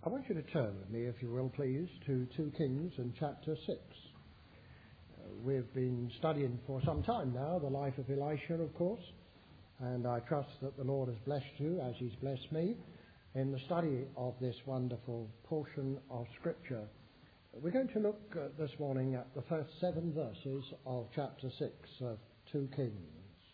I want you to turn with me, if you will, please, to 2 Kings and chapter 6. We've been studying for some time now the life of Elisha, of course, and I trust that the Lord has blessed you as he's blessed me in the study of this wonderful portion of Scripture. We're going to look this morning at the first 7 verses of chapter 6 of 2 Kings.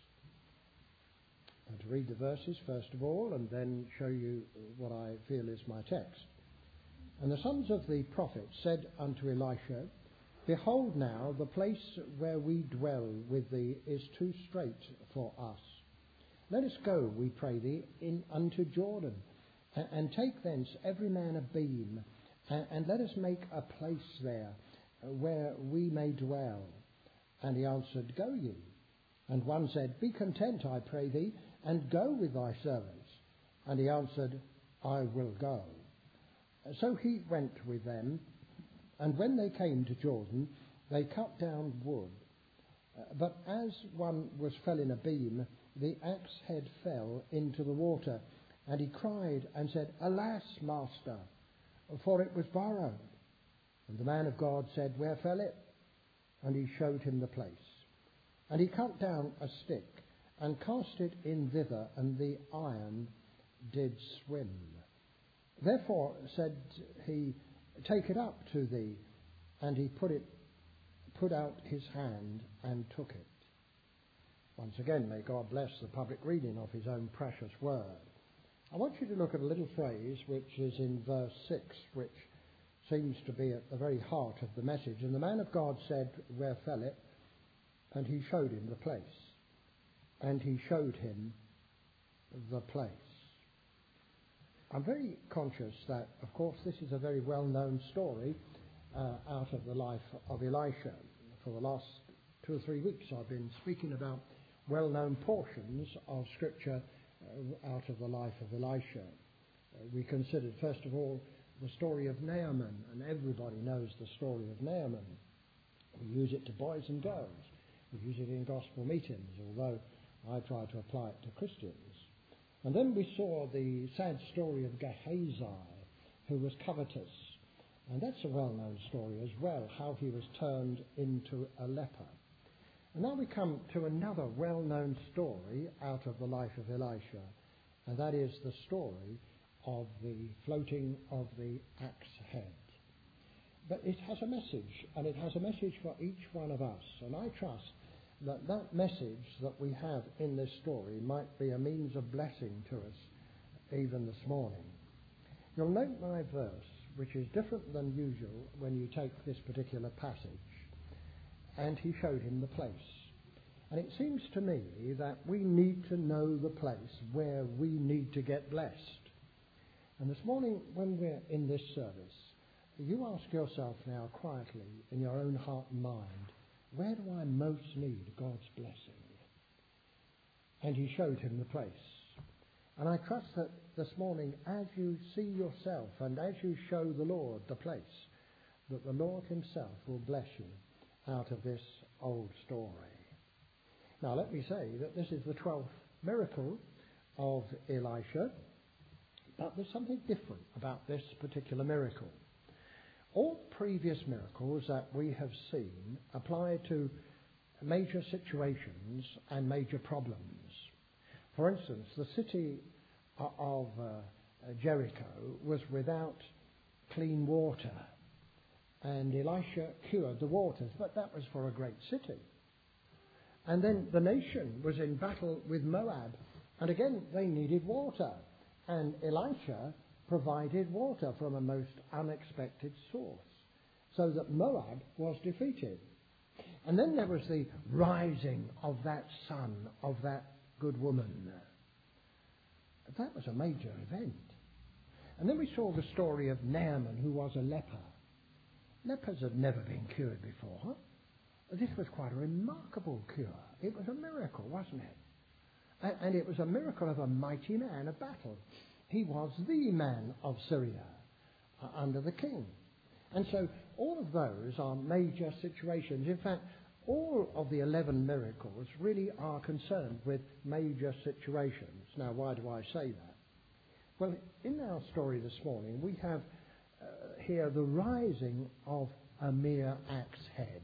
And to read the verses first of all, and then show you what I feel is my text. And the sons of the prophet said unto Elisha, Behold now, the place where we dwell with thee is too strait for us. Let us go, we pray thee, unto Jordan, and take thence every man a beam, and let us make a place there where we may dwell. And he answered, Go ye. And one said, Be content, I pray thee, and go with thy servants. And he answered, I will go. So he went with them, and when they came to Jordan, they cut down wood. But as one was felling a beam, the axe head fell into the water, and he cried and said, Alas, master, for it was borrowed. And the man of God said, Where fell it? And he showed him the place. And he cut down a stick, and cast it in thither, and the iron did swim. Therefore said he, Take it up to thee. And he put out his hand and took it. Once again, may God bless the public reading of his own precious word. I want you to look at a little phrase which is in verse 6, which seems to be at the very heart of the message. And the man of God said, Where fell it? And he showed him the place. And he showed him the place. I'm very conscious that, of course, this is a very well-known story out of the life of Elisha. For the last 2 or 3 weeks I've been speaking about well-known portions of Scripture out of the life of Elisha. We considered, first of all, the story of Naaman, and everybody knows the story of Naaman. We use it to boys and girls. We use it in gospel meetings, although I try to apply it to Christians. And then we saw the sad story of Gehazi, who was covetous. And that's a well-known story as well, how he was turned into a leper. And now we come to another well-known story out of the life of Elisha, and that is the story of the floating of the axe head. But it has a message, and it has a message for each one of us. And I trust that that message that we have in this story might be a means of blessing to us even this morning. You'll note my verse, which is different than usual when you take this particular passage. And he showed him the place. And it seems to me that we need to know the place where we need to get blessed. And this morning, when we're in this service, you ask yourself now quietly in your own heart and mind, where do I most need God's blessing? And he showed him the place. And I trust that this morning, as you see yourself and as you show the Lord the place, that the Lord himself will bless you out of this old story. Now let me say that this is the 12th miracle of Elisha, but there's something different about this particular miracle. All previous miracles that we have seen apply to major situations and major problems. For instance, the city of Jericho was without clean water, and Elisha cured the waters, but that was for a great city. And then the nation was in battle with Moab, and again they needed water, and Elisha provided water from a most unexpected source, so that Moab was defeated. And then there was the rising of that son of that good woman. That was a major event. And then we saw the story of Naaman, who was a leper. Lepers had never been cured before. This was quite a remarkable cure. It was a miracle, wasn't it? And it was a miracle of a mighty man of battle. He was the man of Syria under the king. And so all of those are major situations. In fact, all of the 11 miracles really are concerned with major situations. Now, why do I say that? Well, in our story this morning, we have here the rising of a mere axe head.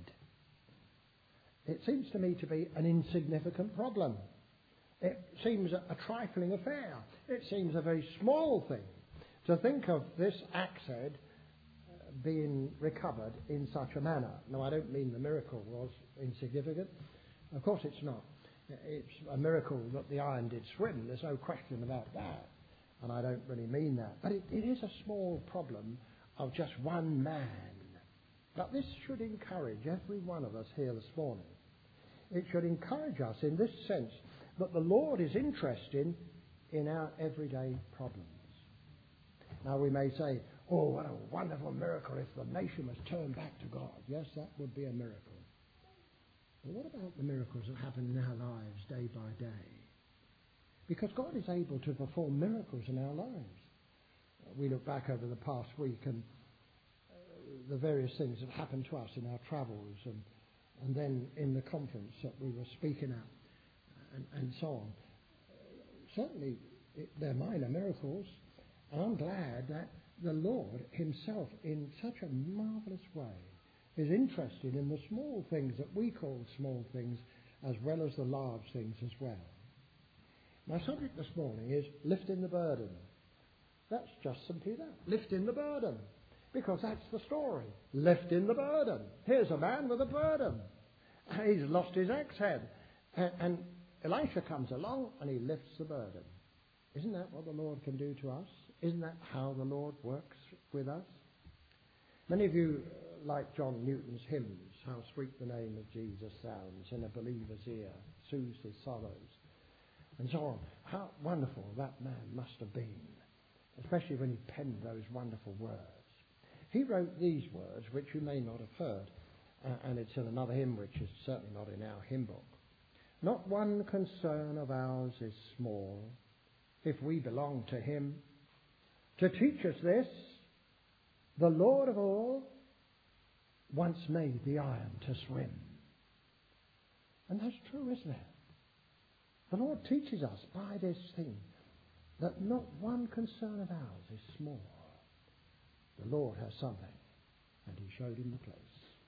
It seems to me to be an insignificant problem. It seems a trifling affair. It seems a very small thing to think of this axe head being recovered in such a manner. Now, I don't mean the miracle was insignificant. Of course it's not. It's a miracle that the iron did swim. There's no question about that. And I don't really mean that. But it is a small problem of just one man. But this should encourage every one of us here this morning. It should encourage us in this sense that the Lord is interested in our everyday problems. Now we may say, oh, what a wonderful miracle if the nation was turned back to God. Yes, that would be a miracle. But what about the miracles that happen in our lives day by day? Because God is able to perform miracles in our lives. We look back over the past week and the various things that happened to us in our travels and then in the conference that we were speaking at and so on. Certainly they're minor miracles, and I'm glad that the Lord himself in such a marvellous way is interested in the small things that we call small things as well as the large things as well. My subject this morning is lifting the burden. That's just simply that, lifting the burden. Because that's the story, lifting the burden. Here's a man with a burden. He's lost his axe head. And Elisha comes along and he lifts the burden. Isn't that what the Lord can do to us? Isn't that how the Lord works with us? Many of you like John Newton's hymns, how sweet the name of Jesus sounds in a believer's ear, soothes his sorrows, and so on. How wonderful that man must have been, especially when he penned those wonderful words. He wrote these words, which you may not have heard, and it's in another hymn which is certainly not in our hymn book. Not one concern of ours is small, if we belong to him. To teach us this, the Lord of all once made the iron to swim. And that's true, isn't it? The Lord teaches us by this thing that not one concern of ours is small. The Lord has something, and he showed him the place.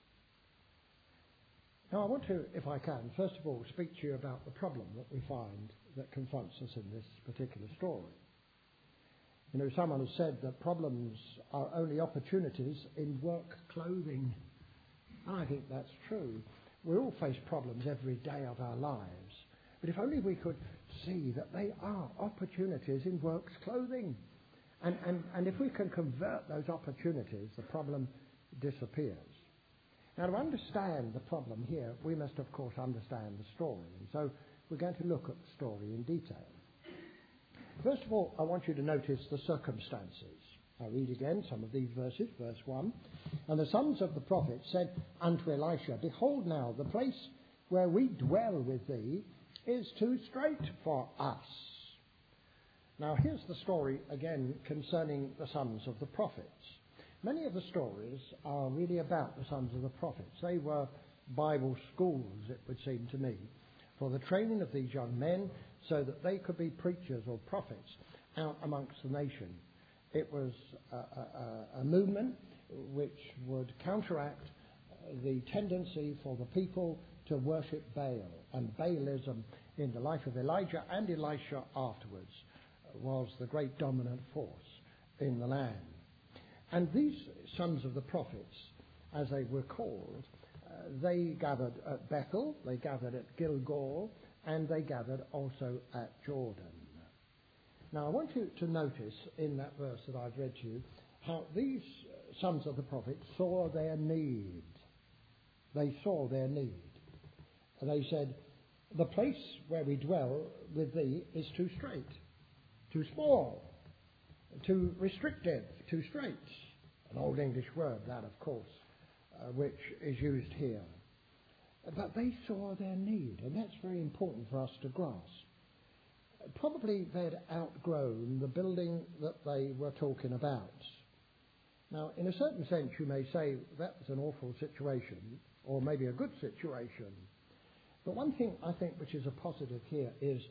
Now I want to, if I can, first of all speak to you about the problem that we find that confronts us in this particular story. You know, someone has said that problems are only opportunities in work clothing. And I think that's true. We all face problems every day of our lives. But if only we could see that they are opportunities in work's clothing. And if we can convert those opportunities, the problem disappears. Now, to understand the problem here, we must, of course, understand the story. And so we're going to look at the story in detail. First of all, I want you to notice the circumstances. I'll read again some of these verses. Verse 1. And the sons of the prophet said unto Elisha, Behold now, the place where we dwell with thee is too strait for us. Now, here's the story again concerning the sons of the prophets. Many of the stories are really about the sons of the prophets. They were Bible schools, it would seem to me, for the training of these young men so that they could be preachers or prophets out amongst the nation. It was a movement which would counteract the tendency for the people to worship Baal. And Baalism in the life of Elijah and Elisha afterwards was the great dominant force in the land. And these sons of the prophets, as they were called, they gathered at Bethel, they gathered at Gilgal, and they gathered also at Jordan. Now, I want you to notice in that verse that I've read to you how these sons of the prophets saw their need. They saw their need. They said, the place where we dwell with thee is too strait, too small, too restrictive, too strait. An old English word, that, of course, which is used here. But they saw their need, and that's very important for us to grasp. Probably they'd outgrown the building that they were talking about. Now, in a certain sense, you may say that was an awful situation, or maybe a good situation. But one thing I think which is a positive here is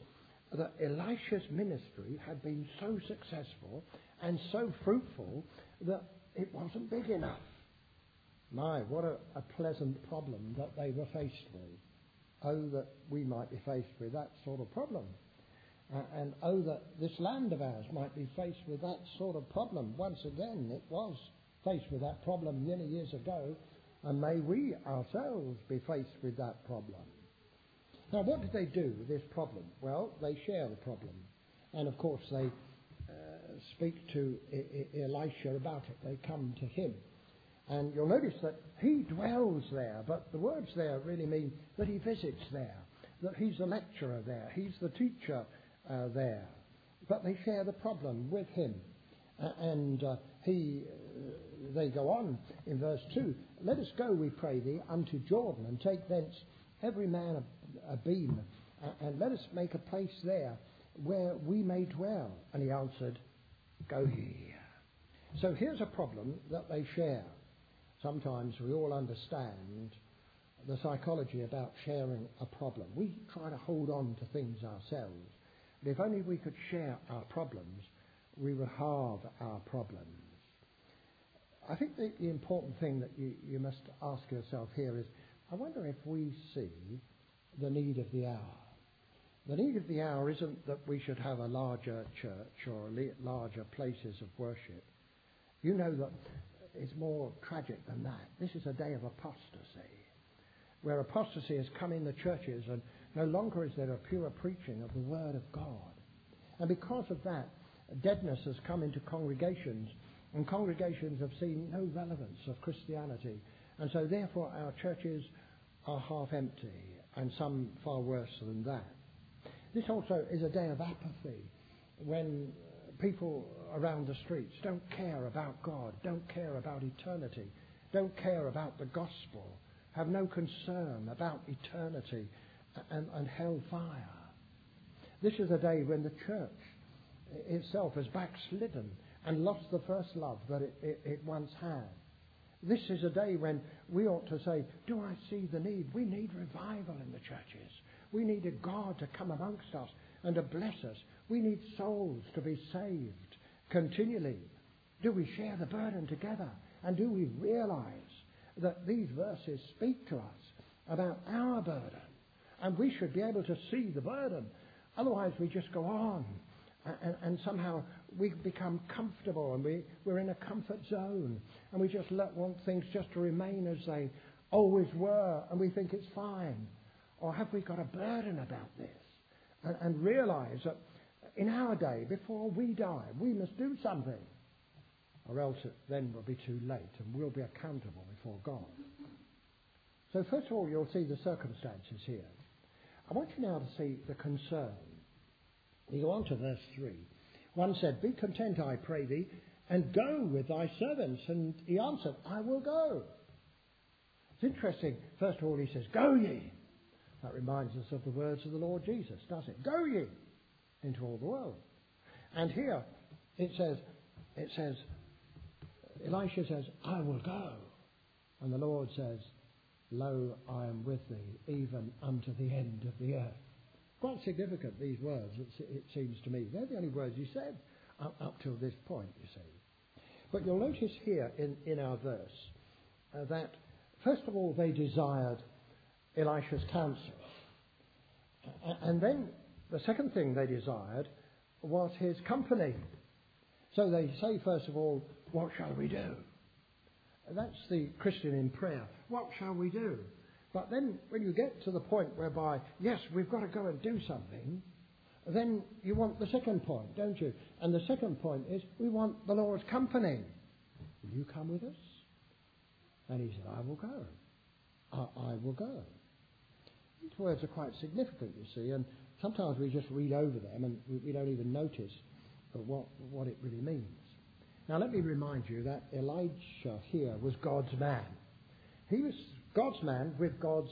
that Elisha's ministry had been so successful and so fruitful that it wasn't big enough. My, what a pleasant problem that they were faced with. Oh, that we might be faced with that sort of problem. And oh, that this land of ours might be faced with that sort of problem. Once again, it was faced with that problem many years ago, and may we ourselves be faced with that problem. Now, what did they do with this problem? Well, they share the problem. And, of course, they speak to Elisha about it. They come to him. And you'll notice that he dwells there, but the words there really mean that he visits there, that he's the lecturer there, he's the teacher there. But they share the problem with him. They go on in verse 2, "Let us go, we pray thee, unto Jordan, and take thence every man a beam, and let us make a place there where we may dwell." And he answered, "Go ye." So here's a problem that they share. Sometimes we all understand the psychology about sharing a problem. We try to hold on to things ourselves. But if only we could share our problems, we would halve our problems. I think the important thing that you must ask yourself here is, I wonder if we see the need of the hour. The need of the hour isn't that we should have a larger church or larger places of worship. You know that it's more tragic than that. This is a day of apostasy, where apostasy has come in the churches, and no longer is there a pure preaching of the Word of God. And because of that, deadness has come into congregations, and congregations have seen no relevance of Christianity. And so therefore our churches are half empty, and some far worse than that. This also is a day of apathy, when people around the streets don't care about God, don't care about eternity, don't care about the gospel, have no concern about eternity and hellfire. This is a day when the church itself has backslidden and lost the first love that it once had. This is a day when we ought to say, do I see the need? We need revival in the churches. We need a God to come amongst us and to bless us. We need souls to be saved continually. Do we share the burden together? And do we realize that these verses speak to us about our burden? And we should be able to see the burden. Otherwise we just go on. And somehow we become comfortable, and we're in a comfort zone, and we just want things just to remain as they always were, and we think it's fine. Or have we got a burden about this? And realize that in our day, before we die, we must do something, or else it then will be too late, and we'll be accountable before God. So first of all, you'll see the circumstances here. I want you now to see the concern. You go on to verse 3. One said, "Be content, I pray thee, and go with thy servants." And he answered, "I will go." It's interesting. First of all, he says, "Go ye." That reminds us of the words of the Lord Jesus, doesn't it? "Go ye into all the world." And here it says, Elisha says, "I will go." And the Lord says, "Lo, I am with thee, even unto the end of the earth." Quite significant, these words, it seems to me. They're the only words he said up till this point, you see. But you'll notice here in our verse that, first of all, they desired Elisha's counsel. And then the second thing they desired was his company. So they say, first of all, "What shall we do?" That's the Christian in prayer. What shall we do? But then when you get to the point whereby, yes, we've got to go and do something, then you want the second point, don't you? And the second point is, we want the Lord's company. Will you come with us? And he said, "I will go. I will go." These words are quite significant, you see, and sometimes we just read over them and we don't even notice what it really means. Now let me remind you that Elijah here was God's man. He was God's man with God's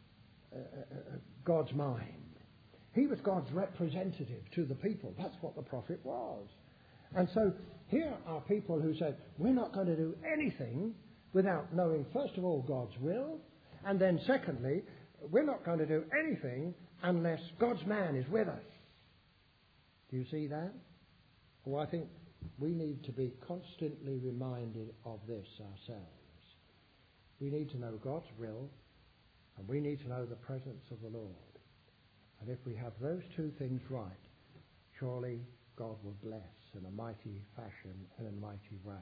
mind. He was God's representative to the people. That's what the prophet was. And so here are people who said, we're not going to do anything without knowing, first of all, God's will, and then secondly, we're not going to do anything unless God's man is with us. Do you see that? Well, I think we need to be constantly reminded of this ourselves. We need to know God's will, and we need to know the presence of the Lord. And if we have those two things right, surely God will bless in a mighty fashion and in a mighty way.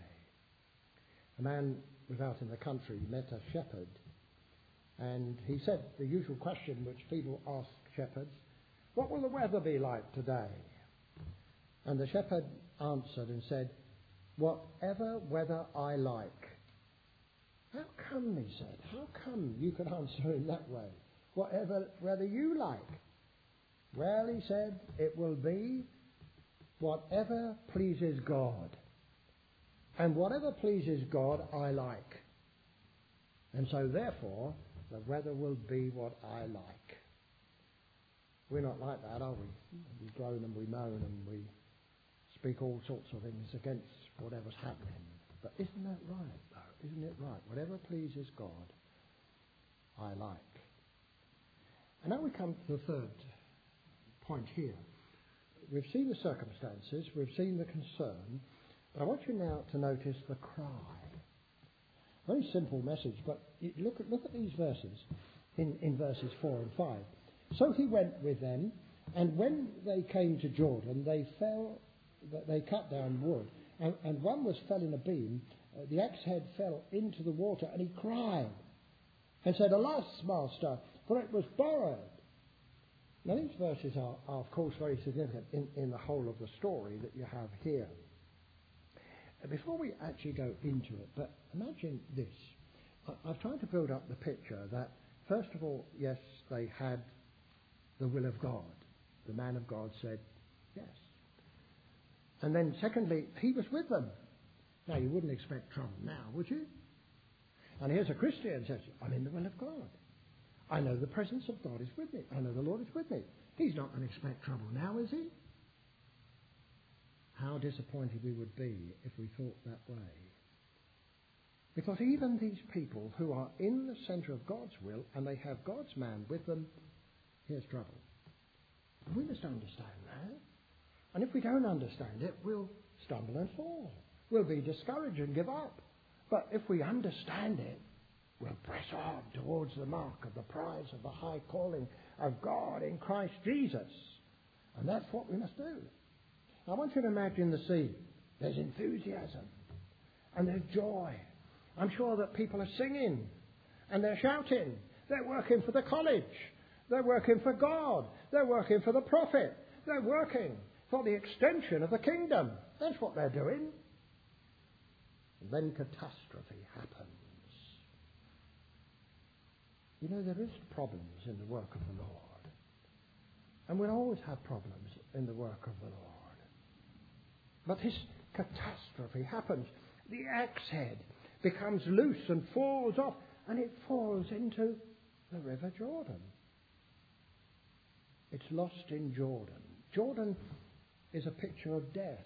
A man was out in the country, met a shepherd, and he said the usual question which people ask shepherds, "What will the weather be like today?" And the shepherd answered and said, "Whatever weather I like." How come, he said, how come you could answer in that way? Whatever weather you like. Well, he said, it will be whatever pleases God. And whatever pleases God, I like. And so, therefore, the weather will be what I like. We're not like that, are we? We groan and we moan and we speak all sorts of things against whatever's happening. But isn't that right, though? Isn't it right? Whatever pleases God, I like. And now we come to the third point here. We've seen the circumstances, we've seen the concern, but I want you now to notice the cry. Very simple message, but look at these verses, in verses 4 and 5. So he went with them, and when they came to Jordan, they cut down wood, and one fell in a beam. The axe head fell into the water, and he cried and said, "Alas, master, for it was borrowed." Now these verses are of course very significant in the whole of the story that you have here. Before we actually go into it, but imagine this. I've tried to build up the picture that, first of all, yes, they had the will of God. The man of God said yes. And then secondly, he was with them. Now, you wouldn't expect trouble now, would you? And here's a Christian who says, I'm in the will of God. I know the presence of God is with me. I know the Lord is with me. He's not going to expect trouble now, is he? How disappointed we would be if we thought that way. Because even these people who are in the centre of God's will and they have God's man with them, here's trouble. And we must understand that. And if we don't understand it, we'll stumble and fall. We'll be discouraged and give up. But if we understand it, we'll press on towards the mark of the prize of the high calling of God in Christ Jesus. And that's what we must do. I want you to imagine the scene. There's enthusiasm and there's joy. I'm sure that people are singing and they're shouting. They're working for the college. They're working for God. They're working for the prophet. They're working for the extension of the kingdom. That's what they're doing. And then catastrophe happens. You know, there is problems in the work of the Lord. And we'll always have problems in the work of the Lord. But this catastrophe happens. The axe head becomes loose and falls off, and it falls into the River Jordan. It's lost in Jordan. Jordan is a picture of death.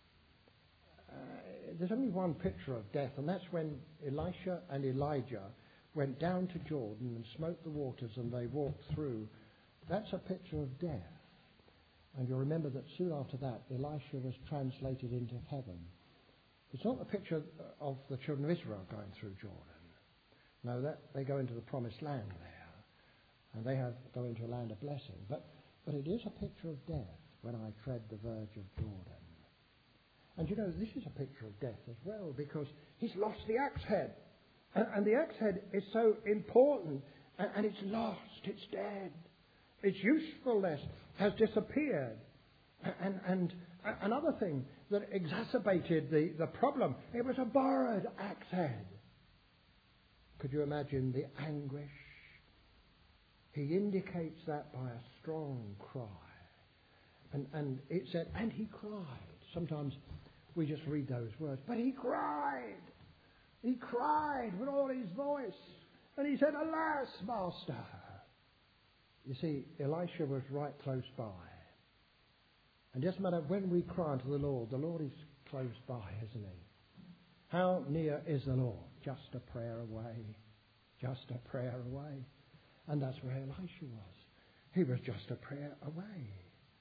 There's only one picture of death, and that's when Elisha and Elijah went down to Jordan and smote the waters and they walked through. That's a picture of death. And you'll remember that soon after that, Elisha was translated into heaven. It's not a picture of the children of Israel going through Jordan. No, that they go into the promised land there. And they go into a land of blessing. But it is a picture of death when I tread the verge of Jordan. And you know, this is a picture of death as well, because he's lost the axe head. And the axe head is so important, and it's lost, it's dead. Its usefulness has disappeared. And another thing that exacerbated the problem, it was a borrowed axe head. Could you imagine the anguish? He indicates that by a strong cry. And it said, and he cried. Sometimes we just read those words, but he cried. He cried with all his voice. And he said, "Alas, master." You see, Elisha was right close by. And just a matter of when we cry unto the Lord is close by, isn't he? How near is the Lord? Just a prayer away. Just a prayer away. And that's where Elisha was. He was just a prayer away.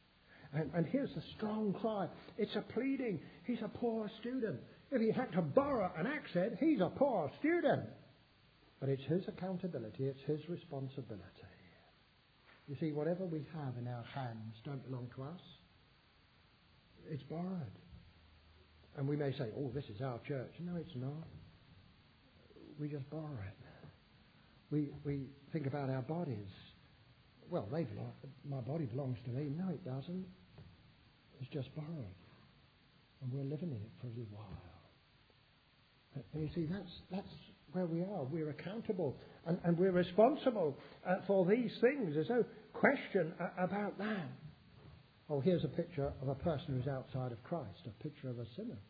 And here's the strong cry. It's a pleading. He's a poor student. If he had to borrow an accent, he's a poor student. But it's his accountability. It's his responsibility. You see, whatever we have in our hands don't belong to us. It's borrowed. And we may say, oh, this is our church. No, it's not. We just borrow it. We think about our bodies. Well, my body belongs to me. No, it doesn't. It's just borrowed. And we're living in it for a little while. And you see, that's where we are. We're accountable and we're responsible for these things. There's no question about that. Oh, here's a picture of a person who's outside of Christ, a picture of a sinner.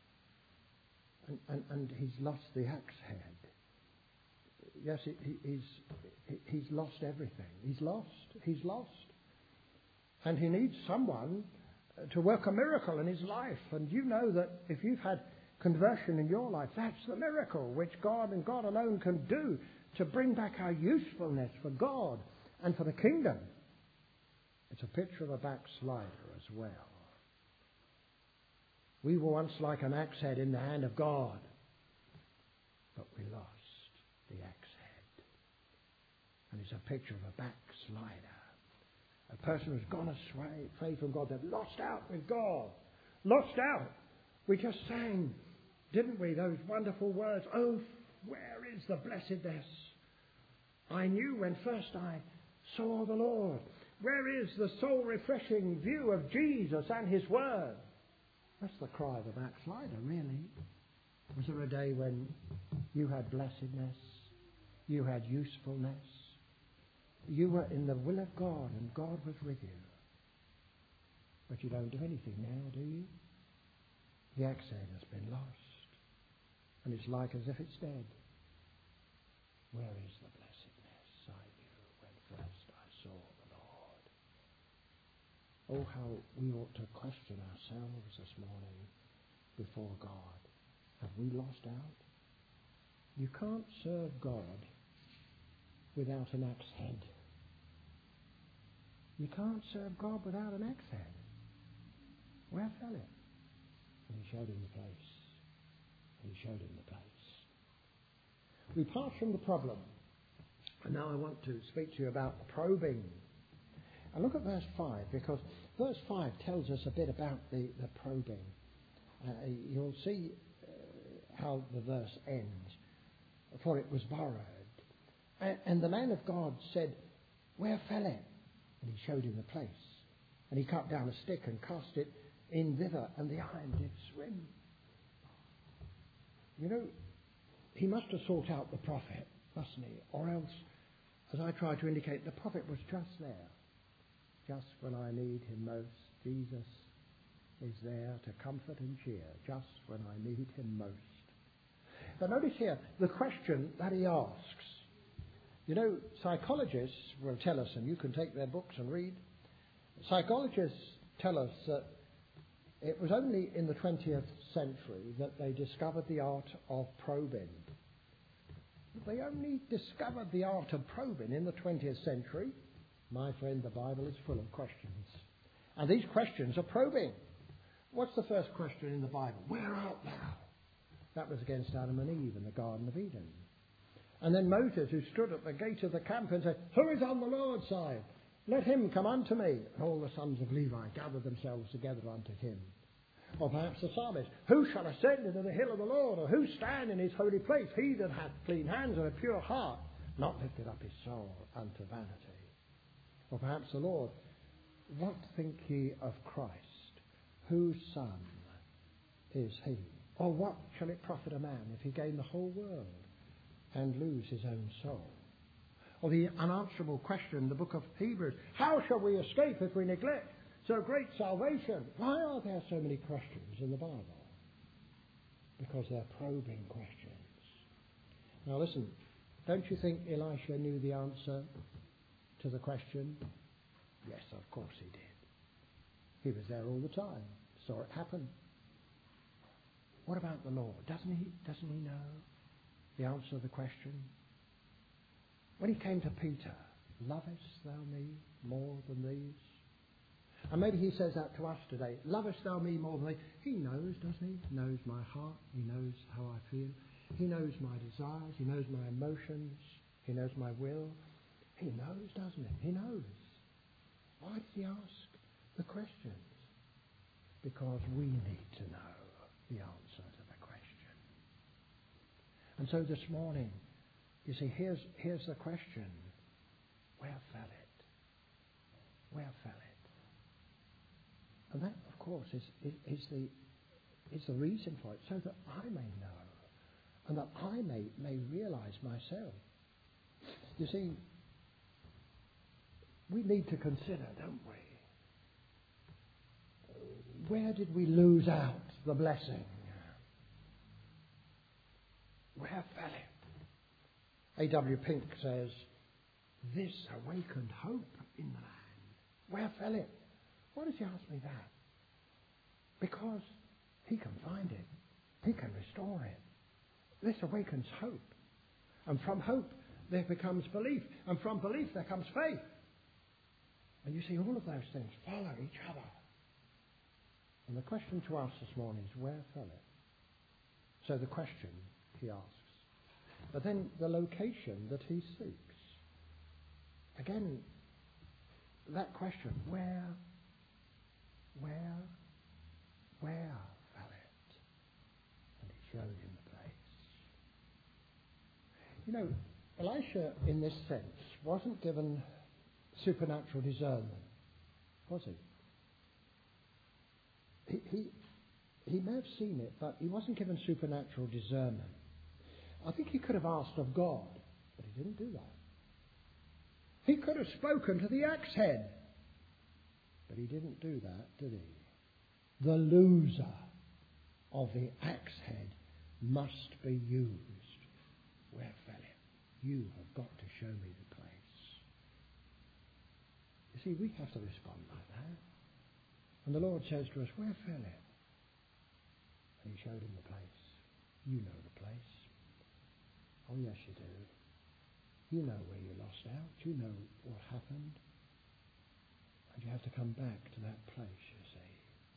And he's lost the axe head. Yes, he's lost everything. He's lost. And he needs someone to work a miracle in his life. And you know that if you've had conversion in your life, that's the miracle which God and God alone can do to bring back our usefulness for God and for the kingdom. It's a picture of a backslider as well. We were once like an axe head in the hand of God, but we lost the axe head. And it's a picture of a backslider. A person who's gone astray from God. They've lost out with God. Lost out. We just sang, didn't we, those wonderful words? Oh, where is the blessedness I knew when first I saw the Lord? Where is the soul-refreshing view of Jesus and His Word? That's the cry of the backslider, really. Was there a day when you had blessedness? You had usefulness? You were in the will of God and God was with you. But you don't do anything now, do you? The axe head has been lost. And it's like as if it's dead. Where is the blessedness I knew when first I saw the Lord? Oh, how we ought to question ourselves this morning before God. Have we lost out? You can't serve God without an axe head. You can't serve God without an axe head. Where fell it? And He showed him the place. He showed him the place. We pass from the problem. And now I want to speak to you about probing. And look at verse 5, because verse 5 tells us a bit about the probing. You'll see how the verse ends. For it was borrowed. And the man of God said, where fell it? And He showed him the place. And he cut down a stick and cast it in thither, and the iron did swim. You know, he must have sought out the prophet, mustn't he? Or else, as I tried to indicate, the prophet was just there. Just when I need him most, Jesus is there to comfort and cheer, just when I need him most. But notice here the question that he asks. You know, psychologists will tell us, and you can take their books and read, psychologists tell us that it was only in the 20th century that they discovered the art of probing. They only discovered the art of probing in the 20th century. My friend, the Bible is full of questions. And these questions are probing. What's the first question in the Bible? Where art thou? That was against Adam and Eve in the Garden of Eden. And then Moses, who stood at the gate of the camp and said, who is on the Lord's side? Let him come unto me. And all the sons of Levi gathered themselves together unto him. Or perhaps the psalmist, who shall ascend into the hill of the Lord? Or who stand in his holy place? He that hath clean hands and a pure heart, not lifted up his soul unto vanity. Or perhaps the Lord, what think ye of Christ? Whose son is he? Or what shall it profit a man if he gain the whole world and lose his own soul? Or the unanswerable question in the book of Hebrews, how shall we escape if we neglect so great salvation? Why are there so many questions in the Bible? Because they're probing questions. Now listen, don't you think Elisha knew the answer to the question? Yes, of course he did. He was there all the time, saw it happen. What about the Lord? Doesn't he know the answer to the question? When he came to Peter, lovest thou me more than these? And maybe he says that to us today. Lovest thou me more than thee? He knows, doesn't he? He knows my heart. He knows how I feel. He knows my desires. He knows my emotions. He knows my will. He knows, doesn't he? He knows. Why does he ask the questions? Because we need to know the answer to the question. And so this morning, you see, here's the question. Where fell it? Where fell it? And that, of course, is the reason for it, so that I may know and that I may realize myself. You see, we need to consider, don't we? Where did we lose out the blessing? Where fell it? A.W. Pink says, this awakened hope in the land. Where fell it? Why does he ask me that? Because he can find it. He can restore it. This awakens hope. And from hope there becomes belief. And from belief there comes faith. And you see, all of those things follow each other. And the question to us this morning is, where fell it? So the question he asks. But then the location that he seeks. Again, that question, where fell it? And he showed him the place. You know, Elisha, in this sense, wasn't given supernatural discernment, was he? He may have seen it, but he wasn't given supernatural discernment. I think he could have asked of God, but he didn't do that. He could have spoken to the axe head, but he didn't do that, did he? The loser of the axe head must be used. Where fell it? You have got to show me the place. You see, we have to respond like that. And the Lord says to us, where fell it? And he showed him the place. You know the place. Oh, yes, you do. You know where you lost out. You know what happened. And you have to come back to that place, you see.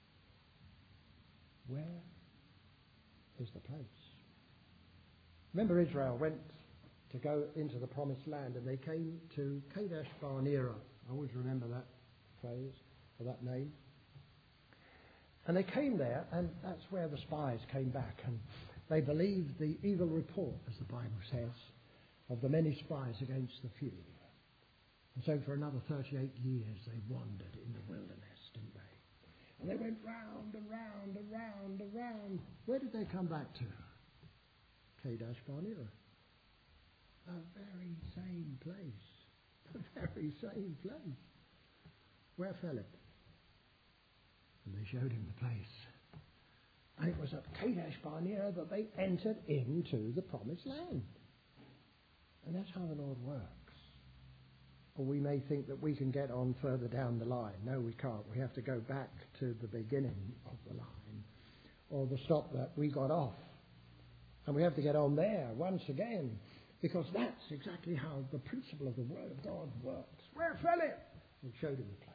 Where is the place? Remember, Israel went to go into the promised land, and they came to Kadesh Barnea. I always remember that phrase, or that name. And they came there, and that's where the spies came back, and they believed the evil report, as the Bible says, of the many spies against the few. And so for another 38 years they wandered in the wilderness, didn't they? And they went round and round and round and round. Where did they come back to? Kadesh Barnea. The very same place. The very same place. Where fell it? And they showed him the place. And it was at Kadesh Barnea that they entered into the promised land. And that's how the Lord works. Or we may think that we can get on further down the line. No, we can't. We have to go back to the beginning of the line, or the stop that we got off. And we have to get on there once again, because that's exactly how the principle of the Word of God works. Where fell it? And showed him the place.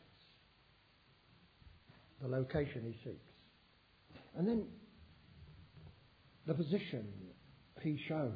The location he seeks. And then the position he shows.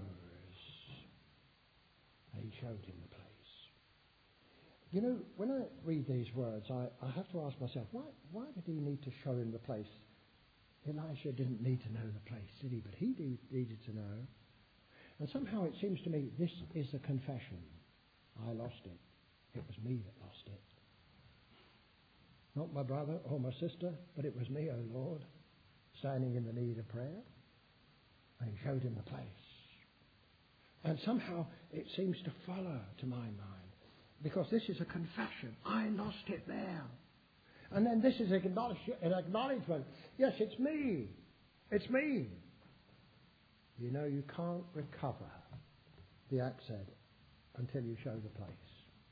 He showed him the place. You know, when I read these words, I have to ask myself, why did he need to show him the place? Elisha didn't need to know the place, did he? But he needed to know. And somehow it seems to me this is a confession. I lost it. It was me that lost it. Not my brother or my sister, but it was me, O Lord, standing in the need of prayer. And he showed him the place. And somehow it seems to follow to my mind, because this is a confession. I lost it there. And then this is an acknowledgement. Yes, it's me. It's me. You know, you can't recover the axe head until you show the place.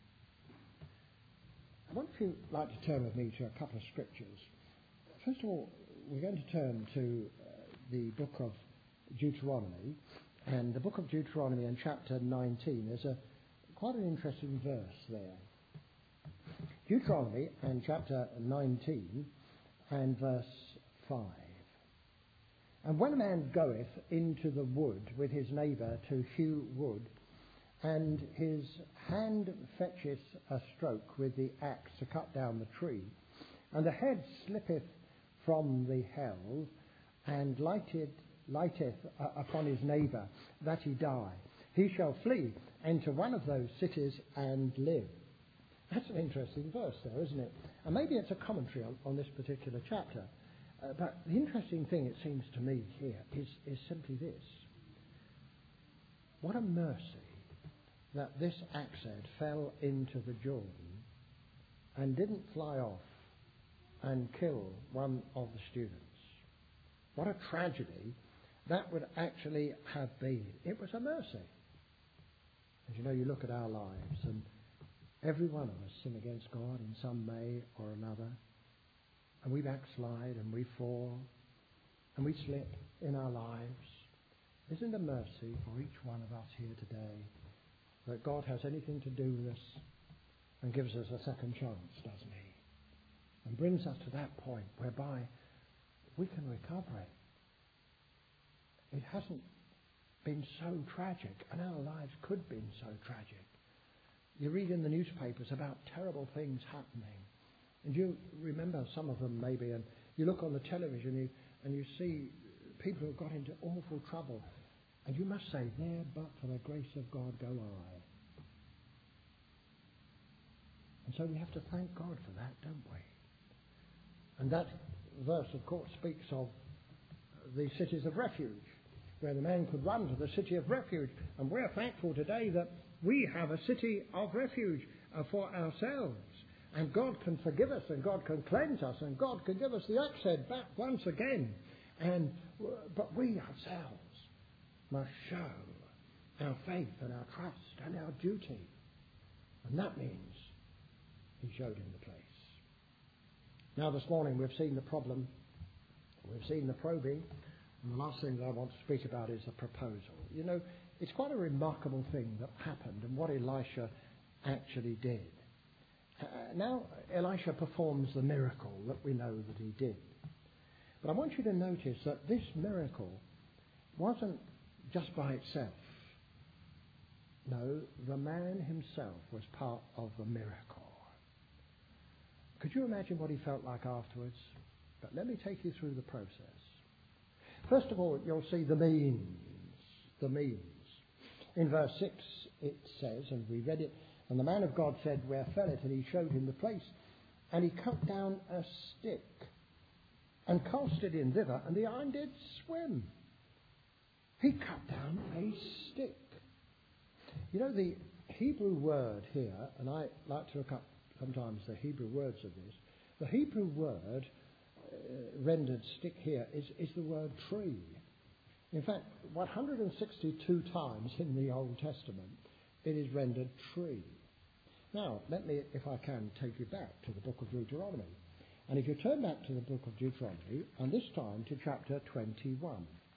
I wonder if you'd like to turn with me to a couple of scriptures. First of all, we're going to turn to the book of Deuteronomy. And the book of Deuteronomy in chapter 19, there's quite an interesting verse there. Deuteronomy and chapter 19 and verse 5. And when a man goeth into the wood with his neighbour to hew wood, and his hand fetcheth a stroke with the axe to cut down the tree, and the head slippeth from the helve, and lighteth upon his neighbour, that he die, he shall flee into one of those cities and live. That's an interesting verse there, isn't it? And maybe it's a commentary on this particular chapter. But the interesting thing, it seems to me here, is simply this. What a mercy that this axe head fell into the Jordan and didn't fly off and kill one of the students. What a tragedy that would actually have been. It was a mercy. As you know, you look at our lives, and every one of us sin against God in some way or another. And we backslide and we fall and we slip in our lives. Isn't it a mercy for each one of us here today that God has anything to do with us and gives us a second chance, doesn't he? And brings us to that point whereby we can recover it. It hasn't been so tragic, and our lives could have been so tragic. You read in the newspapers about terrible things happening. And you remember some of them maybe, and you look on the television and you see people who have got into awful trouble. And you must say, there but for the grace of God go I. And so we have to thank God for that, don't we? And that verse, of course, speaks of the cities of refuge, where the man could run to the city of refuge. And we're thankful today that we have a city of refuge for ourselves. And God can forgive us, and God can cleanse us, and God can give us the axe head back once again. But we ourselves must show our faith and our trust and our duty. And that means he showed him the place. Now this morning we've seen the problem, we've seen the probing, and the last thing that I want to speak about is the proposal. You know, it's quite a remarkable thing that happened and what Elisha actually did. Now Elisha performs the miracle that we know that he did. But I want you to notice that this miracle wasn't just by itself. No, the man himself was part of the miracle. Could you imagine what he felt like afterwards? But let me take you through the process. First of all, you'll see the means. The means. In verse 6 it says, and we read it, and the man of God said, where fell it? And he showed him the place. And he cut down a stick and cast it in thither, and the iron did swim. He cut down a stick. You know, the Hebrew word here, and I like to look up sometimes the Hebrew words of this, the Hebrew word rendered stick here is the word tree. In fact, 162 times in the Old Testament it is rendered tree. Now, let me, if I can, take you back to the book of Deuteronomy. And if you turn back to the book of Deuteronomy, and this time to chapter 21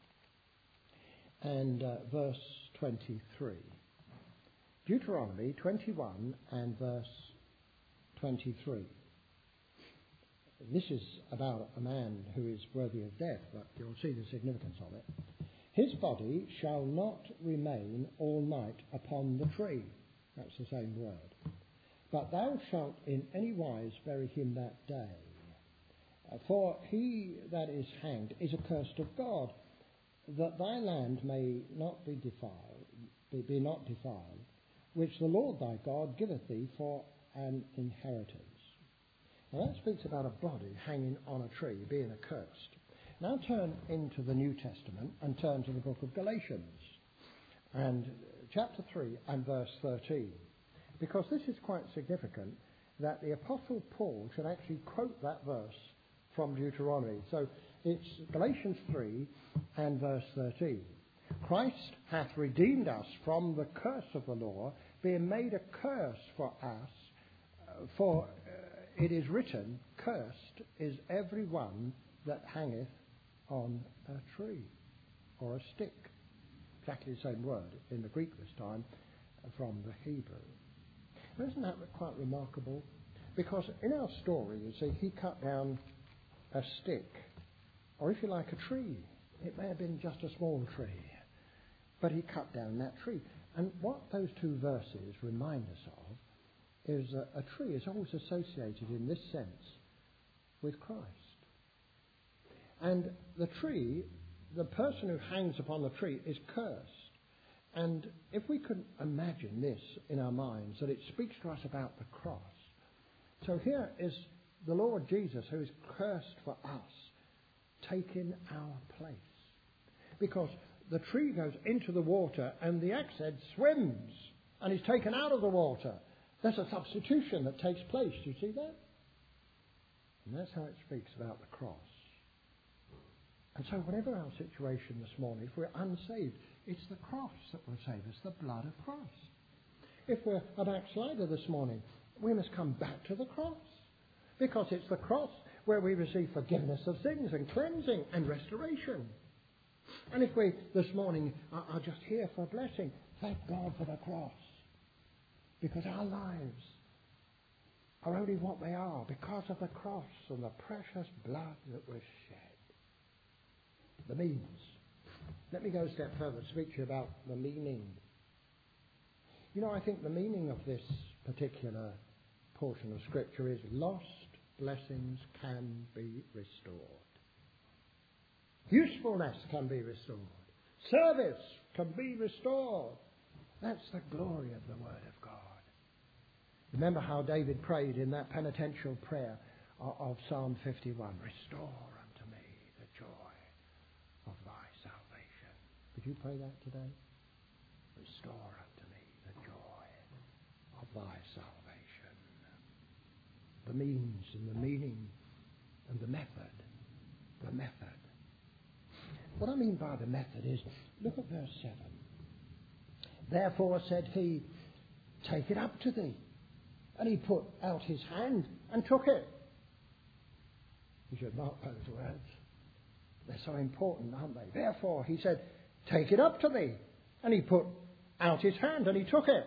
and verse 23. Deuteronomy 21 and verse 23. This is about a man who is worthy of death, but you'll see the significance of it. His body shall not remain all night upon the tree. That's the same word. But thou shalt in any wise bury him that day. For he that is hanged is accursed of God, that thy land may not be defiled, be not defiled, which the Lord thy God giveth thee for an inheritance. Now that speaks about a body hanging on a tree, being accursed. Now turn into the New Testament and turn to the book of Galatians and chapter 3 and verse 13. Because this is quite significant that the Apostle Paul should actually quote that verse from Deuteronomy. So it's Galatians 3 and verse 13. Christ hath redeemed us from the curse of the law, being made a curse for us, for it is written, cursed is every one that hangeth on a tree or a stick. Exactly the same word in the Greek this time from the Hebrew. Isn't that quite remarkable? Because in our story, you see, he cut down a stick, or if you like, a tree. It may have been just a small tree, but he cut down that tree. And what those two verses remind us of is that a tree is always associated in this sense with Christ. And the tree, the person who hangs upon the tree is cursed. And if we could imagine this in our minds, that it speaks to us about the cross. So here is the Lord Jesus, who is cursed for us, taking our place. Because the tree goes into the water and the axe head swims and is taken out of the water. There's a substitution that takes place. Do you see that? And that's how it speaks about the cross. And so whatever our situation this morning, if we're unsaved, it's the cross that will save us, the blood of Christ. If we're a backslider this morning, we must come back to the cross. Because it's the cross where we receive forgiveness of sins and cleansing and restoration. And if we this morning are just here for a blessing, thank God for the cross. Because our lives are only what they are because of the cross and the precious blood that was shed. The means. Let me go a step further to speak to you about the meaning. You know, I think the meaning of this particular portion of Scripture is lost blessings can be restored. Usefulness can be restored. Service can be restored. That's the glory of the Word of God. Remember how David prayed in that penitential prayer of Psalm 51. Restore unto me the joy of thy salvation. Would you pray that today? Restore unto me the joy of thy salvation. The means and the meaning and the method. The method. What I mean by the method is, look at verse 7. Therefore said he, take it up to thee. And he put out his hand and took it. You should mark those words. They're so important, aren't they? Therefore, he said, take it up to thee. And he put out his hand and he took it.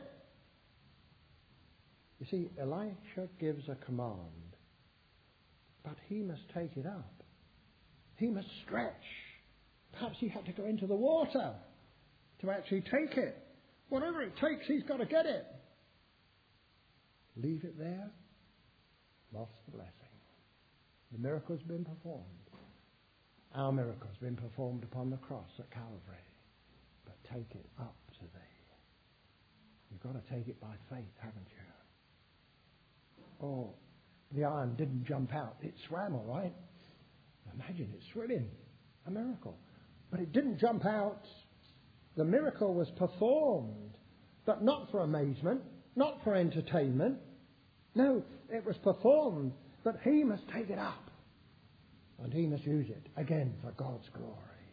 You see, Elisha gives a command, but he must take it up. He must stretch. Perhaps he had to go into the water to actually take it. Whatever it takes, he's got to get it. Leave it there, lost the blessing. The miracle's been performed. Our miracle's been performed upon the cross at Calvary. But take it up to thee. You've got to take it by faith, haven't you? Oh, the iron didn't jump out. It swam all right. Imagine it swimming. A miracle. But it didn't jump out. The miracle was performed. But not for amazement. Not for entertainment. No, it was performed. But he must take it up. And he must use it, again, for God's glory.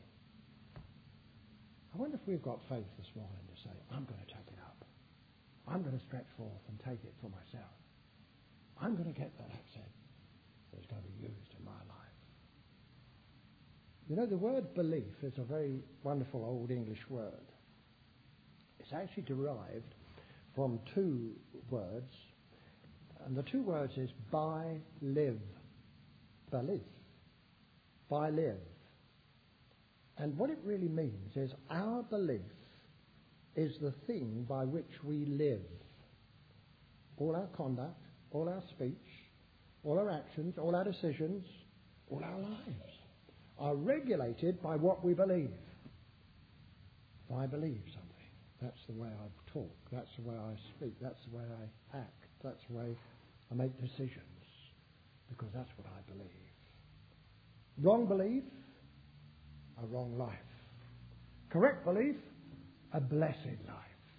I wonder if we've got faith this morning to say, I'm going to take it up. I'm going to stretch forth and take it for myself. I'm going to get that accent that's going to be used in my life. You know, the word belief is a very wonderful old English word. It's actually derived from two words. And the two words is by live. Belief. By live. And what it really means is our belief is the thing by which we live. All our conduct, all our speech, all our actions, all our decisions, all our lives are regulated by what we believe. If I believe something, that's the way I talk, that's the way I speak, that's the way I act, that's the way I make decisions, because that's what I believe. Wrong belief, a wrong life. Correct belief, a blessed life.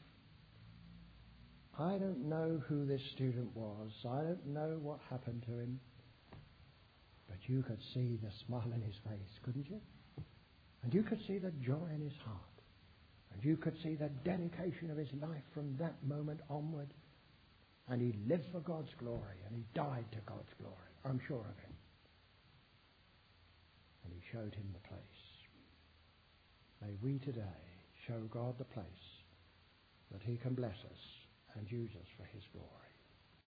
I don't know who this student was. I don't know what happened to him. But you could see the smile in his face, couldn't you? And you could see the joy in his heart. And you could see the dedication of his life from that moment onward. And he lived for God's glory. And he died to God's glory. I'm sure of it. And he showed him the place. May we today show God the place that he can bless us and use us for his glory.